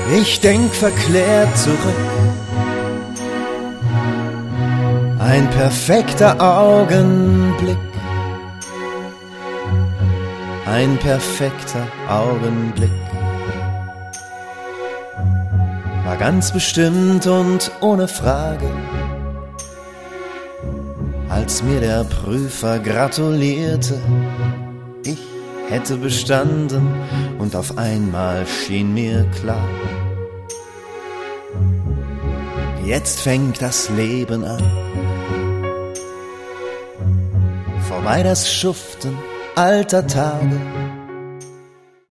Ich denk verklärt zurück. Ein perfekter Augenblick. Ein perfekter Augenblick. War ganz bestimmt und ohne Frage, als mir der Prüfer gratulierte. Ich hätte bestanden und auf einmal schien mir klar, jetzt fängt das Leben an. Vorbei das Schuften alter Tage,